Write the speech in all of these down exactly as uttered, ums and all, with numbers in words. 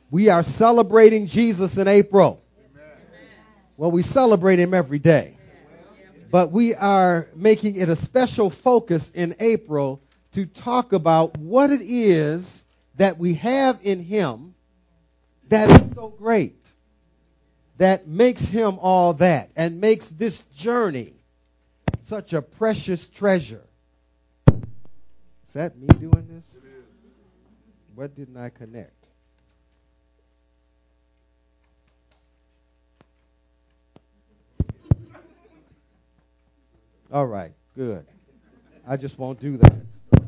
We are celebrating Jesus in April. Well, we celebrate him every day. But we are making it a special focus in April to talk about what it is that we have in him that is so great, that makes him all that, and makes this journey such a precious treasure. Is that me doing this? What didn't I connect? All right, good. I just won't do that.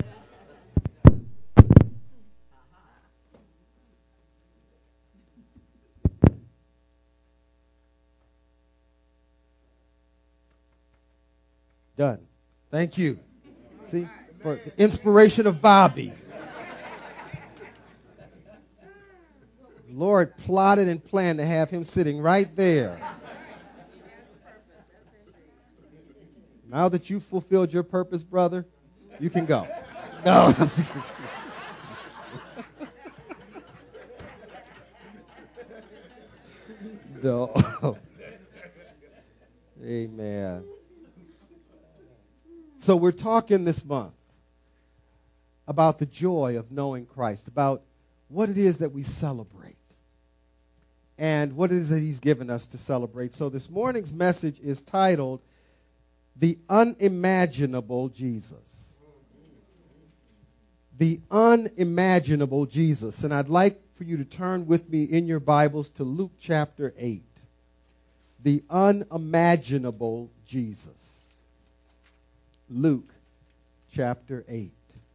Done. Thank you. See, for the inspiration of Bobby. The Lord plotted and planned to have him sitting right there. Now that you've fulfilled your purpose, brother, you can go. No. No. Amen. So we're talking this month about the joy of knowing Christ, about what it is that we celebrate, and what it is that he's given us to celebrate. So this morning's message is titled, The Unimaginable Jesus. The Unimaginable Jesus. And I'd like for you to turn with me in your Bibles to Luke chapter eight. The Unimaginable Jesus. Luke chapter eight.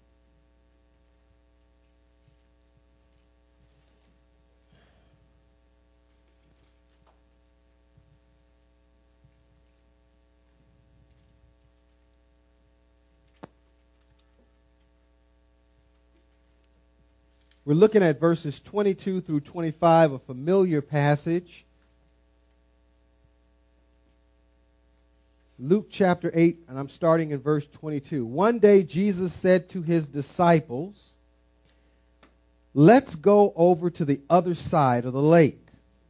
We're looking at verses twenty-two through twenty-five, a familiar passage. Luke chapter eight, and I'm starting in verse twenty-two. One day Jesus said to his disciples, "Let's go over to the other side of the lake."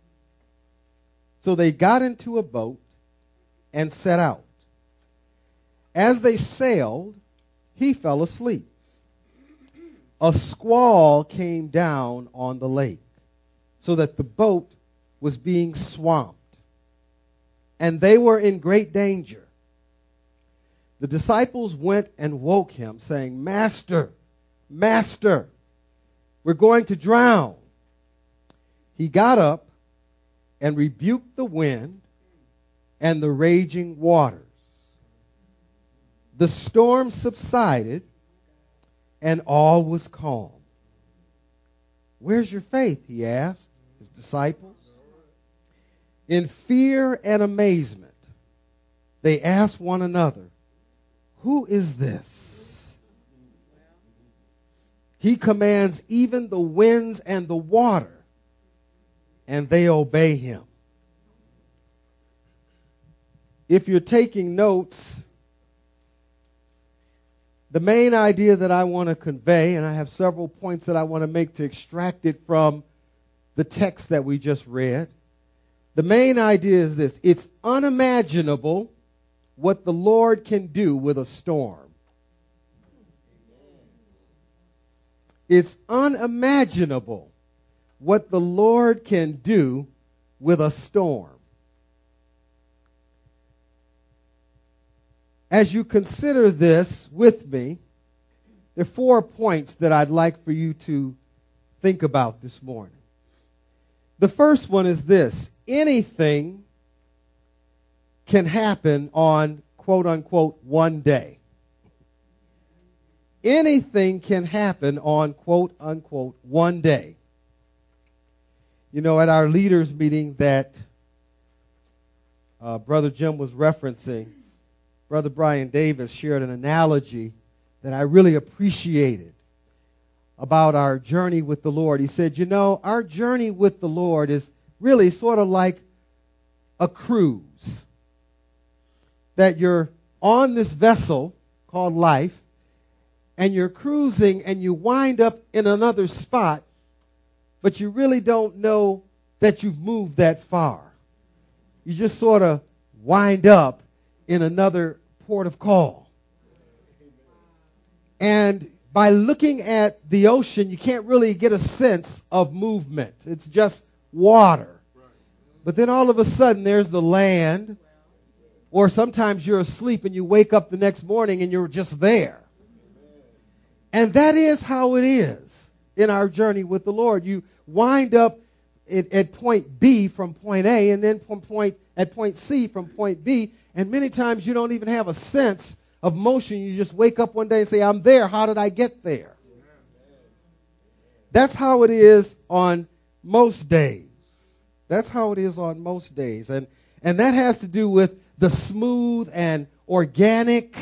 So they got into a boat and set out. As they sailed, he fell asleep. A squall came down on the lake, so that the boat was being swamped, and they were in great danger. The disciples went and woke him, saying, "Master, Master, we're going to drown." He got up and rebuked the wind and the raging waters. The storm subsided, and all was calm. "Where's your faith?" he asked his disciples. In fear and amazement, they asked one another, "Who is this? He commands even the winds and the water, and they obey him." If you're taking notes, the main idea that I want to convey, and I have several points that I want to make to extract it from the text that we just read. The main idea is this: it's unimaginable what the Lord can do with a storm. It's unimaginable what the Lord can do with a storm. As you consider this with me, there are four points that I'd like for you to think about this morning. The first one is this: anything can happen on, quote unquote, one day. Anything can happen on, quote unquote, one day. You know, at our leaders meeting that uh, Brother Jim was referencing, Brother Brian Davis shared an analogy that I really appreciated about our journey with the Lord. He said, you know, our journey with the Lord is really sort of like a cruise. That you're on this vessel called life, and you're cruising and you wind up in another spot but you really don't know that you've moved that far. You just sort of wind up in another port of call. And by looking at the ocean, you can't really get a sense of movement. It's just water. But then all of a sudden there's the land. Or sometimes you're asleep and you wake up the next morning and you're just there. And that is how it is in our journey with the Lord. You wind up at, at point B from point A, and then from point at point C from point B. And many times you don't even have a sense of motion. You just wake up one day and say, I'm there. How did I get there? That's how it is on most days. That's how it is on most days. And, and that has to do with the smooth and organic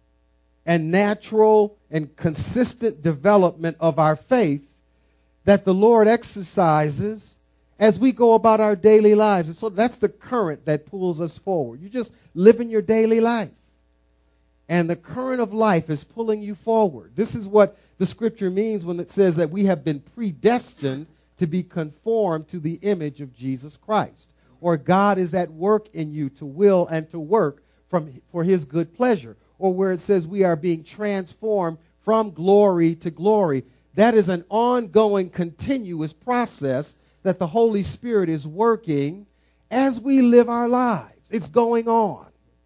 and natural and consistent development of our faith that the Lord exercises as we go about our daily lives. And so that's the current that pulls us forward. You're just living your daily life. And the current of life is pulling you forward. This is what the scripture means when it says that we have been predestined to be conformed to the image of Jesus Christ. Or God is at work in you to will and to work from for his good pleasure. Or where it says we are being transformed from glory to glory. That is an ongoing, continuous process that the Holy Spirit is working as we live our lives. It's going on.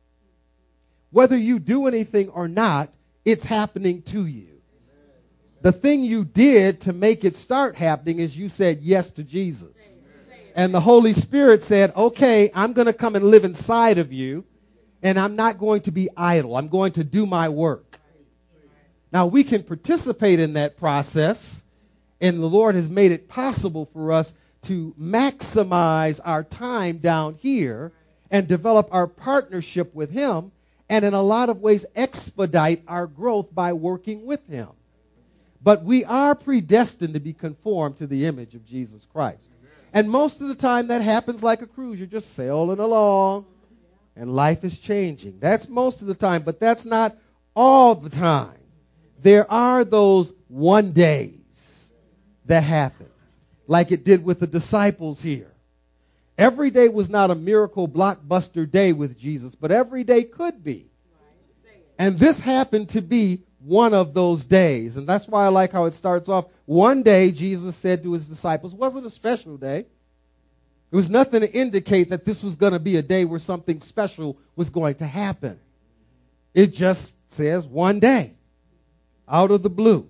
Whether you do anything or not, it's happening to you. The thing you did to make it start happening is you said yes to Jesus. And the Holy Spirit said, okay, I'm going to come and live inside of you, and I'm not going to be idle. I'm going to do my work. Now, we can participate in that process, and the Lord has made it possible for us to maximize our time down here and develop our partnership with him, and in a lot of ways expedite our growth by working with him. But we are predestined to be conformed to the image of Jesus Christ. And most of the time that happens like a cruise. You're just sailing along and life is changing. That's most of the time, but that's not all the time. There are those one days that happen, like it did with the disciples here. Every day was not a miracle blockbuster day with Jesus, but every day could be. And this happened to be one of those days. And that's why I like how it starts off. One day, Jesus said to his disciples, it wasn't a special day. There was nothing to indicate that this was going to be a day where something special was going to happen. It just says one day, out of the blue.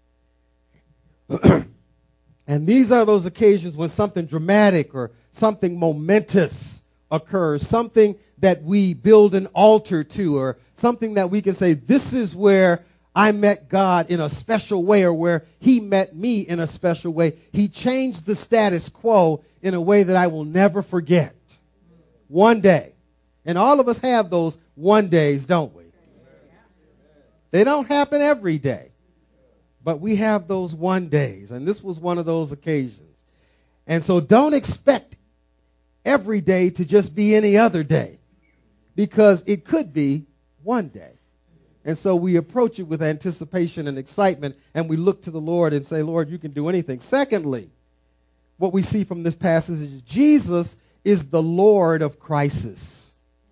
And these are those occasions when something dramatic or something momentous occurs, something that we build an altar to, or something that we can say, this is where I met God in a special way, or where he met me in a special way. He changed the status quo in a way that I will never forget. One day. And all of us have those one days, don't we? They don't happen every day. But we have those one days. And this was one of those occasions. And so don't expect every day to just be any other day. Because it could be one day. And so we approach it with anticipation and excitement, and we look to the Lord and say, Lord, you can do anything. Secondly, what we see from this passage is Jesus is the Lord of crisis.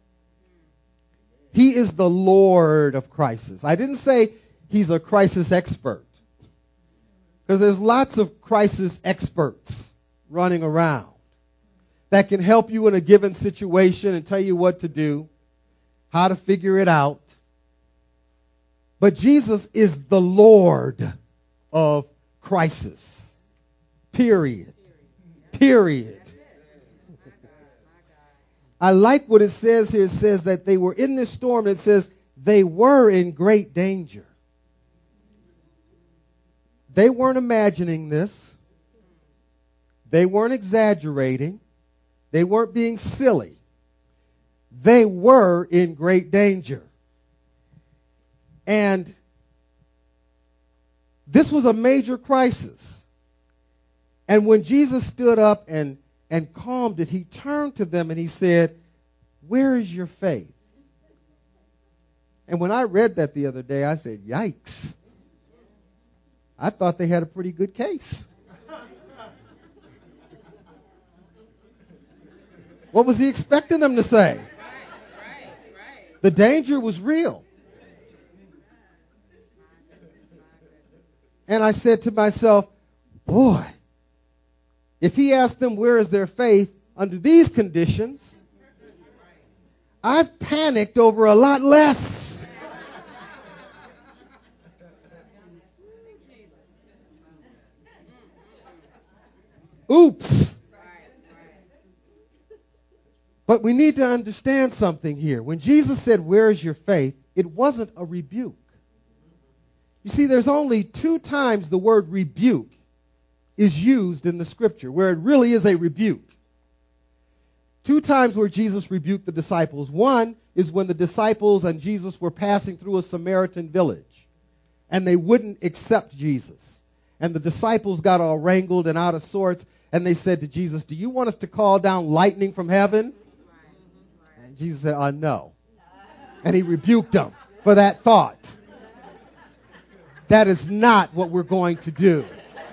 He is the Lord of crisis. I didn't say he's a crisis expert, because there's lots of crisis experts running around that can help you in a given situation and tell you what to do, how to figure it out. But Jesus is the Lord of crisis. Period. Period. I like what it says here. It says that they were in this storm. It says they were in great danger. They weren't imagining this. They weren't exaggerating. They weren't being silly. They were in great danger. And this was a major crisis. And when Jesus stood up and, and calmed it, he turned to them and he said, where is your faith? And when I read that the other day, I said, yikes. I thought they had a pretty good case. What was he expecting them to say? The danger was real. And I said to myself, boy, if he asked them where is their faith under these conditions, I've panicked over a lot less. Oops. But we need to understand something here. When Jesus said, where is your faith? It wasn't a rebuke. You see, there's only two times the word rebuke is used in the scripture, where it really is a rebuke. Two times where Jesus rebuked the disciples. One is when the disciples and Jesus were passing through a Samaritan village, and they wouldn't accept Jesus. And the disciples got all wrangled and out of sorts, and they said to Jesus, do you want us to call down lightning from heaven? And Jesus said, uh, no. And he rebuked them for that thought. That is not what we're going to do.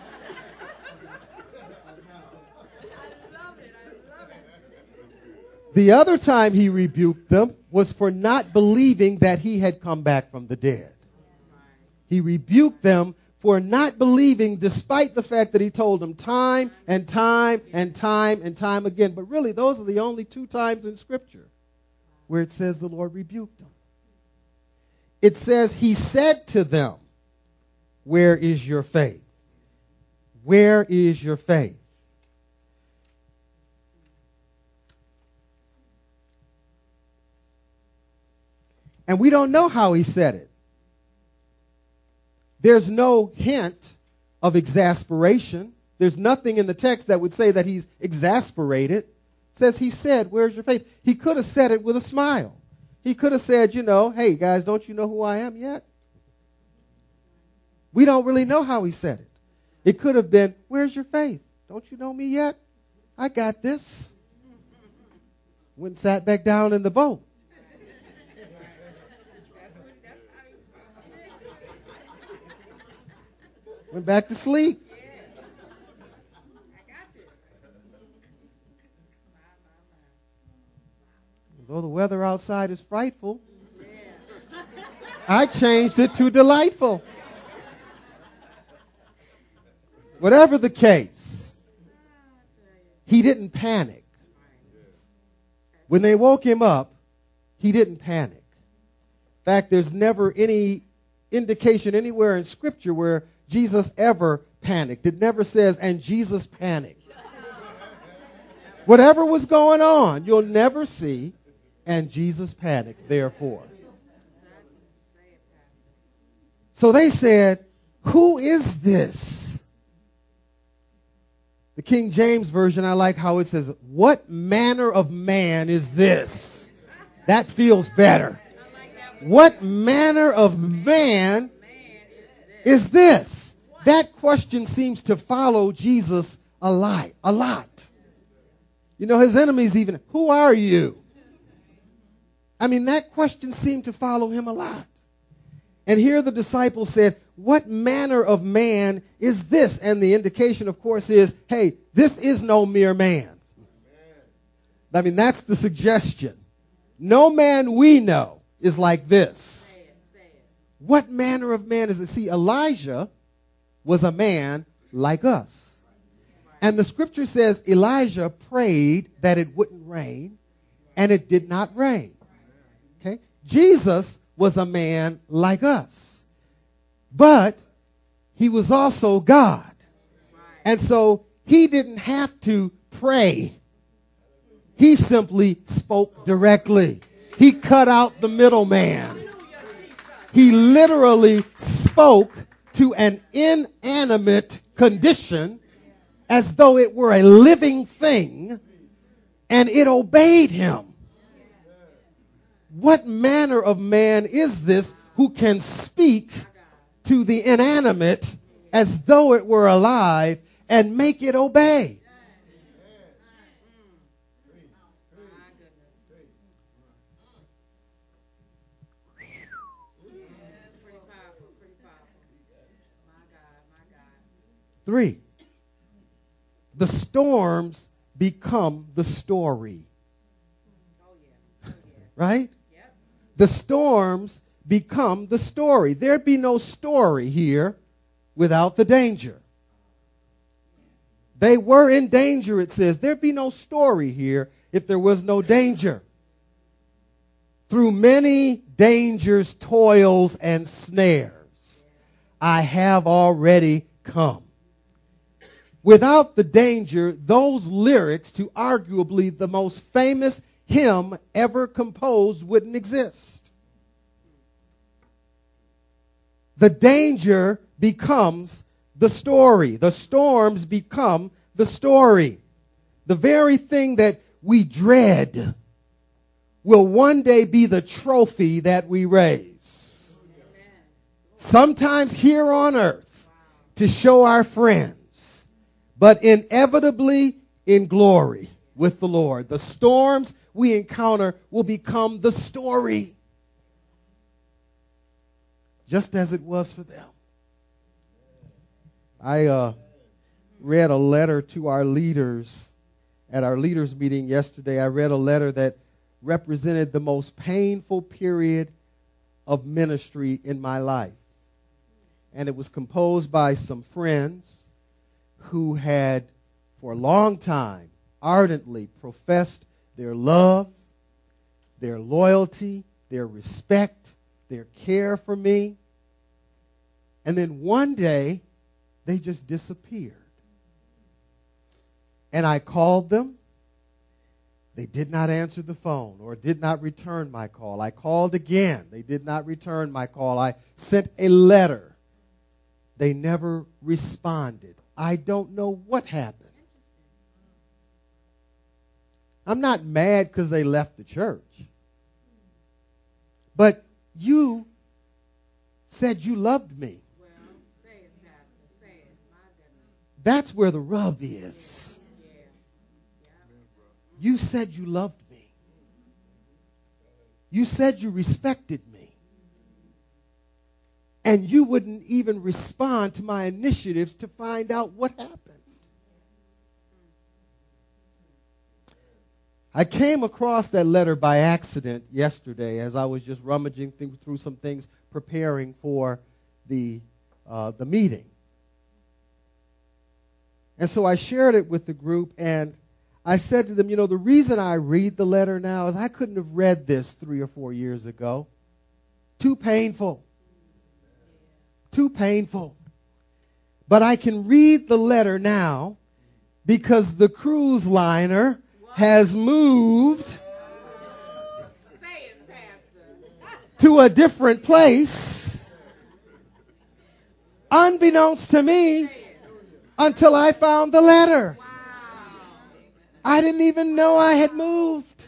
The other time he rebuked them was for not believing that he had come back from the dead. He rebuked them for not believing, despite the fact that he told them time and time and time and time again. But really, those are the only two times in Scripture where it says the Lord rebuked them. It says he said to them, where is your faith? Where is your faith? And we don't know how he said it. There's no hint of exasperation. There's nothing in the text that would say that he's exasperated. It says he said, where's your faith? He could have said it with a smile. He could have said, you know, hey guys, don't you know who I am yet? We don't really know how he said it. It could have been, where's your faith? Don't you know me yet? I got this. Went and sat back down in the boat. Went back to sleep. Though the weather outside is frightful, I changed it to delightful. Whatever the case, he didn't panic. When they woke him up, he didn't panic. In fact, there's never any indication anywhere in Scripture where Jesus ever panicked. It never says, and Jesus panicked. Whatever was going on, you'll never see, and Jesus panicked, therefore. So they said, who is this? The King James Version, I like how it says, what manner of man is this? That feels better. What manner of man is this? That question seems to follow Jesus a lot. A lot. You know, his enemies even, who are you? I mean, that question seemed to follow him a lot. And here the disciples said, what manner of man is this? And the indication, of course, is, hey, this is no mere man. I mean, that's the suggestion. No man we know is like this. What manner of man is this? See, Elijah was a man like us. And the scripture says Elijah prayed that it wouldn't rain, and it did not rain. Okay? Jesus was a man like us. But he was also God. And so he didn't have to pray. He simply spoke directly. He cut out the middleman. He literally spoke to an inanimate condition as though it were a living thing, and it obeyed him. What manner of man is this who can speak to the inanimate as though it were alive and make it obey? Three, the storms become the story. right? Yep. The storms become the story. There'd be no story here without the danger. They were in danger, it says. There'd be no story here if there was no danger. Through many dangers, toils, and snares, I have already come. Without the danger, those lyrics to arguably the most famous hymn ever composed wouldn't exist. The danger becomes the story. The storms become the story. The very thing that we dread will one day be the trophy that we raise. Sometimes here on earth to show our friends, but inevitably in glory with the Lord. The storms we encounter will become the story, just as it was for them. I uh, read a letter to our leaders at our leaders meeting yesterday. I read a letter that represented the most painful period of ministry in my life. And it was composed by some friends who had for a long time ardently professed their love, their loyalty, their respect, their care for me. And then one day, they just disappeared. And I called them. They did not answer the phone or did not return my call. I called again. They did not return my call. I sent a letter. They never responded. I don't know what happened. I'm not mad because they left the church. But you said you loved me. Well, say it, Pastor. Say it. My goodness. That's where the rub is. Yeah. Yeah. You said you loved me. You said you respected me. And you wouldn't even respond to my initiatives to find out what happened. I came across that letter by accident yesterday as I was just rummaging th- through some things preparing for the uh, the meeting. And so I shared it with the group, and I said to them, you know, the reason I read the letter now is I couldn't have read this three or four years ago. Too painful. Too painful. But I can read the letter now because the cruise liner has moved to a different place, unbeknownst to me, until I found the letter. I didn't even know I had moved.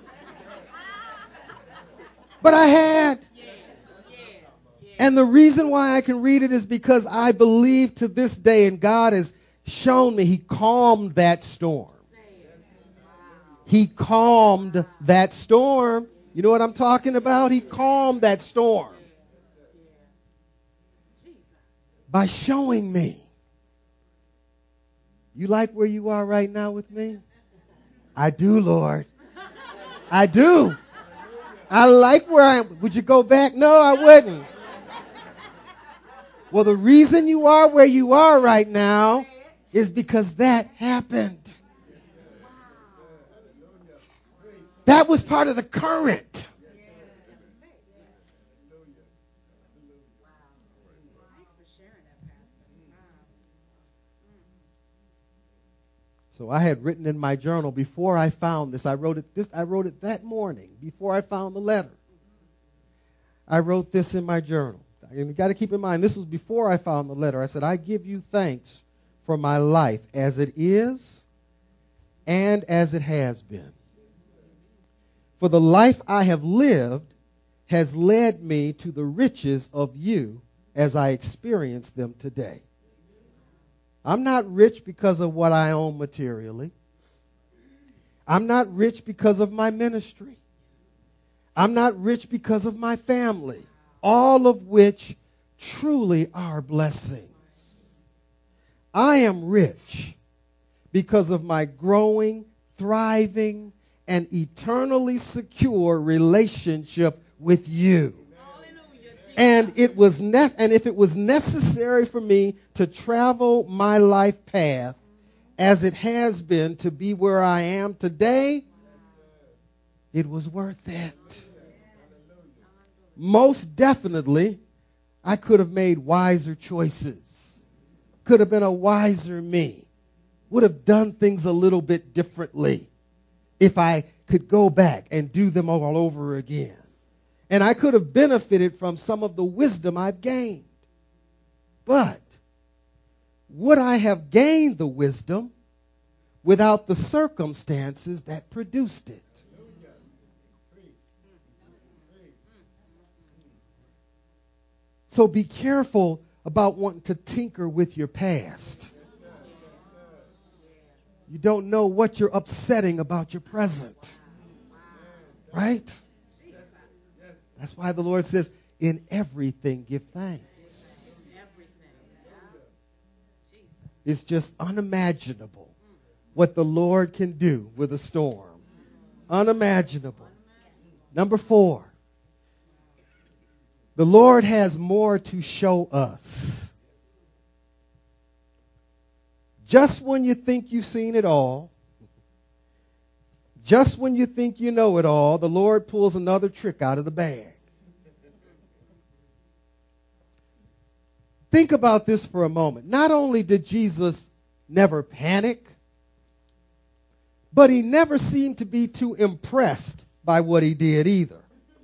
But I had. And the reason why I can read it is because I believe to this day, and God has shown me, He calmed that storm. He calmed that storm. You know what I'm talking about? He calmed that storm by showing me. You like where you are right now with me? I do, Lord. I do. I like where I am. Would you go back? No, I wouldn't. Well, the reason you are where you are right now is because that happened. That was part of the current. So I had written in my journal before I found this. I wrote it this I wrote it that morning before I found the letter. I wrote this in my journal. And you got to keep in mind, this was before I found the letter. I said, I give you thanks for my life as it is and as it has been. For the life I have lived has led me to the riches of you as I experience them today. I'm not rich because of what I own materially. I'm not rich because of my ministry. I'm not rich because of my family, all of which truly are blessings. I am rich because of my growing, thriving, an eternally secure relationship with you. And it was ne- and if it was necessary for me to travel my life path as it has been to be where I am today, it was worth it. Most definitely, I could have made wiser choices. Could have been a wiser me. Would have done things a little bit differently if I could go back and do them all over again. And I could have benefited from some of the wisdom I've gained. But would I have gained the wisdom without the circumstances that produced it? So be careful about wanting to tinker with your past. You don't know what you're upsetting about your present. Right? That's why the Lord says, in everything give thanks. It's just unimaginable what the Lord can do with a storm. Unimaginable. Number four, the Lord has more to show us. Just when you think you've seen it all, just when you think you know it all, the Lord pulls another trick out of the bag. Think about this for a moment. Not only did Jesus never panic, but he never seemed to be too impressed by what he did either.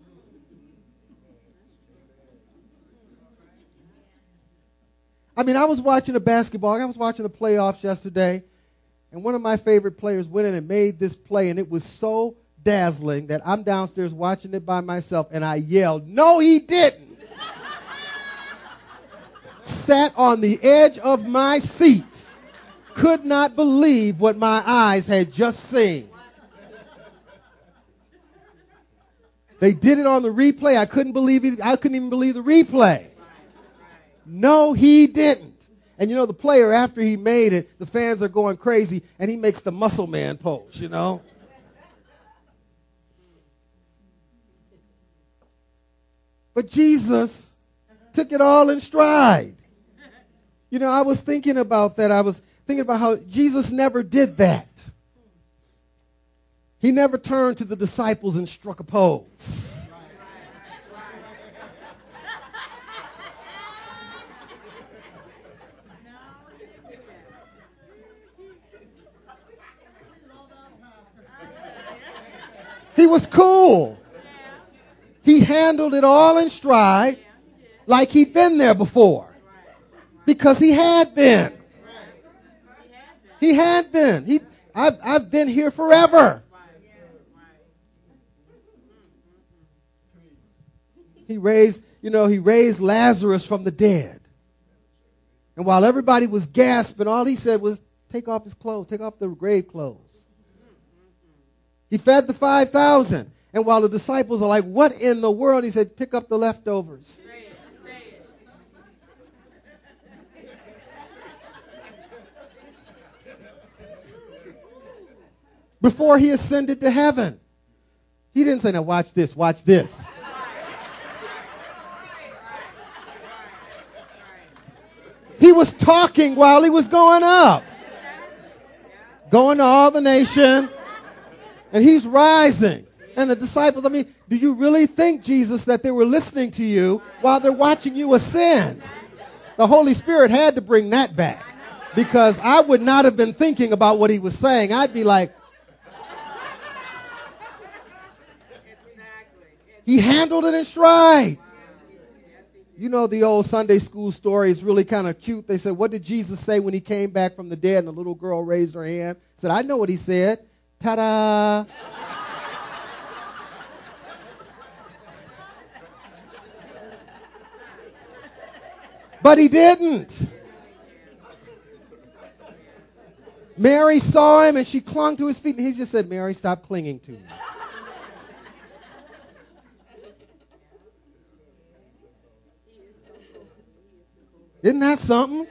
I mean, I was watching a basketball. I was watching the playoffs yesterday, and one of my favorite players went in and made this play, and it was so dazzling that I'm downstairs watching it by myself, and I yelled, "No, he didn't!" Sat on the edge of my seat. Could not believe what my eyes had just seen. They did it on the replay. I couldn't believe it. I couldn't even believe the replay. No, he didn't. And you know, the player, after he made it, the fans are going crazy, and he makes the muscle man pose, you know. But Jesus took it all in stride. You know, I was thinking about that. I was thinking about how Jesus never did that. He never turned to the disciples and struck a pose. He was cool. He handled it all in stride like he'd been there before. Because he had been. He had been. He, I've, I've been here forever. He raised, you know, he raised Lazarus from the dead. And while everybody was gasping, all he said was, take off his clothes, take off the grave clothes. He fed the five thousand. And while the disciples are like, what in the world? He said, pick up the leftovers. Say it, say it. Before he ascended to heaven. He didn't say, now watch this, watch this. He was talking while he was going up. Going to all the nation. And he's rising. And the disciples, I mean, do you really think, Jesus, that they were listening to you while they're watching you ascend? The Holy Spirit had to bring that back. Because I would not have been thinking about what he was saying. I'd be like, he handled it in stride. You know the old Sunday school story is really kind of cute. They said, what did Jesus say when he came back from the dead? And the little girl raised her hand. Said, I know what he said. Ta-da! But he didn't. Mary saw him and she clung to his feet. And he just said, Mary, stop clinging to me. Isn't that something?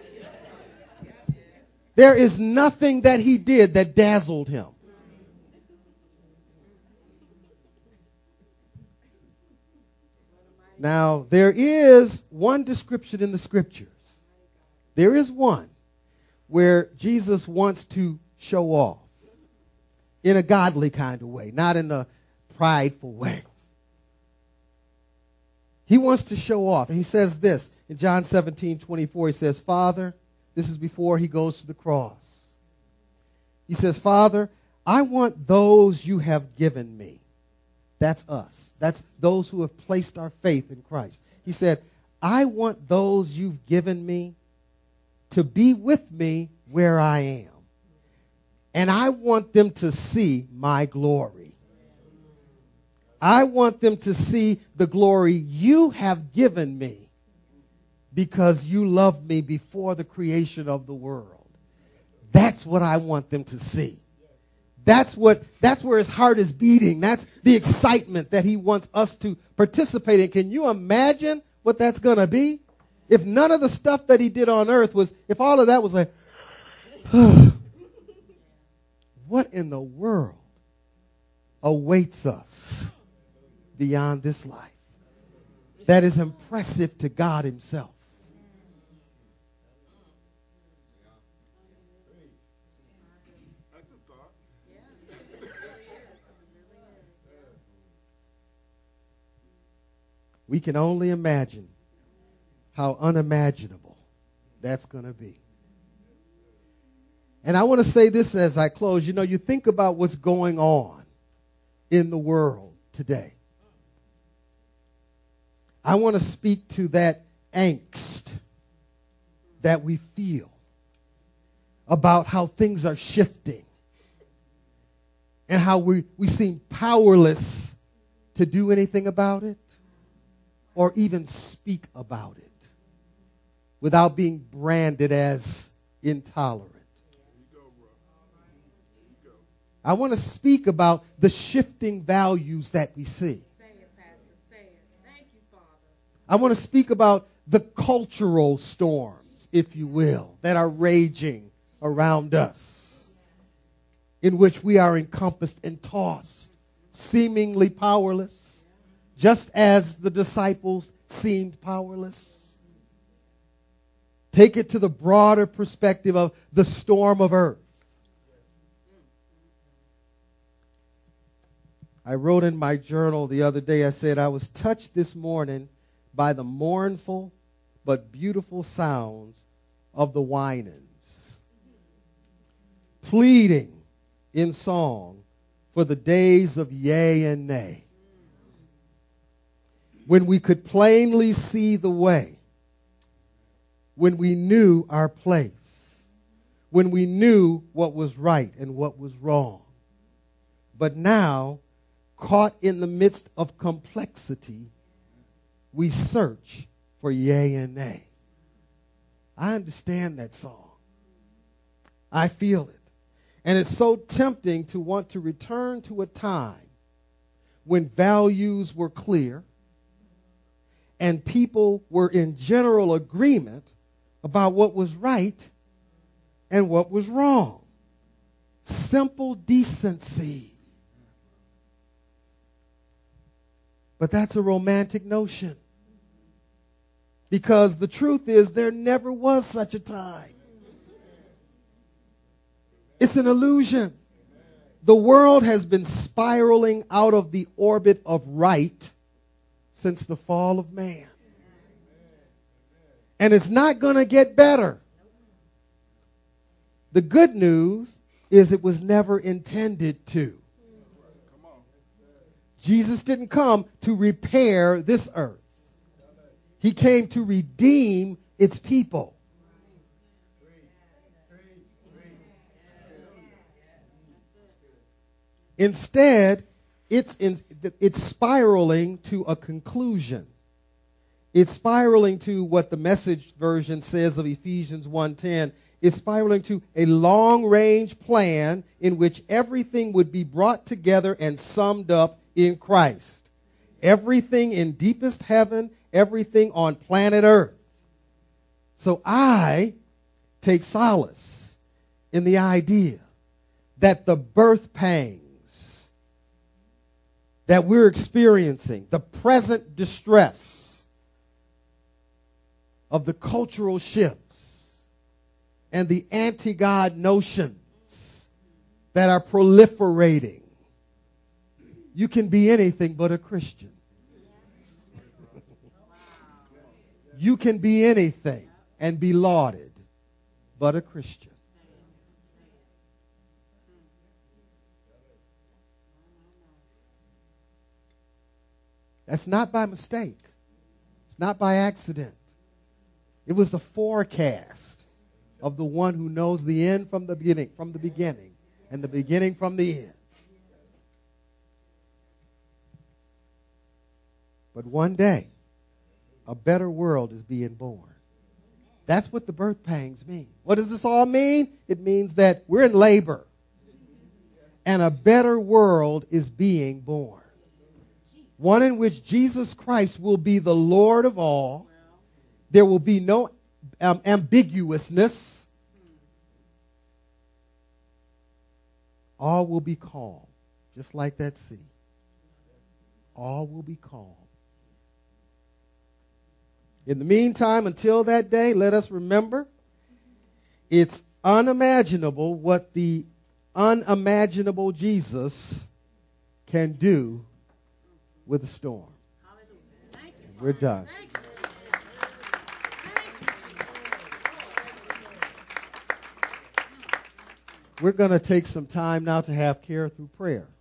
There is nothing that he did that dazzled him. Now, there is one description in the scriptures. There is one where Jesus wants to show off in a godly kind of way, not in a prideful way. He wants to show off. And he says this in John seventeen twenty-four. He says, Father, this is before he goes to the cross. He says, Father, I want those you have given me. That's us. That's those who have placed our faith in Christ. He said, I want those you've given me to be with me where I am. And I want them to see my glory. I want them to see the glory you have given me because you loved me before the creation of the world. That's what I want them to see. That's what, that's where his heart is beating. That's the excitement that he wants us to participate in. Can you imagine what that's going to be? If none of the stuff that he did on earth was, if all of that was like, what in the world awaits us beyond this life that is impressive to God himself? We can only imagine how unimaginable that's going to be. And I want to say this as I close. You know, you think about what's going on in the world today. I want to speak to that angst that we feel about how things are shifting and how we, we seem powerless to do anything about it or even speak about it without being branded as intolerant. I want to speak about the shifting values that we see. Say it, Pastor. Say it. Thank you, Father. I want to speak about the cultural storms, if you will, that are raging around us, in which we are encompassed and tossed, seemingly powerless, just as the disciples seemed powerless. Take it to the broader perspective of the storm of earth. I wrote in my journal the other day, I said, I was touched this morning by the mournful but beautiful sounds of the Winans, pleading in song for the days of yea and nay, when we could plainly see the way, when we knew our place, when we knew what was right and what was wrong. But now, caught in the midst of complexity, we search for yea and nay. I understand that song. I feel it. And it's so tempting to want to return to a time when values were clear and people were in general agreement about what was right and what was wrong. Simple decency. But that's a romantic notion. Because the truth is, there never was such a time. It's an illusion. The world has been spiraling out of the orbit of right since the fall of man. And it's not going to get better. The good news is it was never intended to. Jesus didn't come to repair this earth. He came to redeem its people. Instead, it's, in, it's spiraling to a conclusion. It's spiraling to what the Message version says of Ephesians one ten. It's spiraling to a long-range plan in which everything would be brought together and summed up in Christ. Everything in deepest heaven, everything on planet Earth. So I take solace in the idea that the birth pangs that we're experiencing, the present distress, of the cultural shifts and the anti-God notions that are proliferating. You can be anything but a Christian. You can be anything and be lauded but a Christian. That's not by mistake. It's not by accident. It was the forecast of the one who knows the end from the beginning, from the beginning, and the beginning from the end. But one day, a better world is being born. That's what the birth pangs mean. What does this all mean? It means that we're in labor, and a better world is being born. One in which Jesus Christ will be the Lord of all. There will be no um, ambiguousness. All will be calm, just like that sea. All will be calm. In the meantime, until that day, let us remember it's unimaginable what the unimaginable Jesus can do with a storm. And we're done. We're going to take some time now to have care through prayer.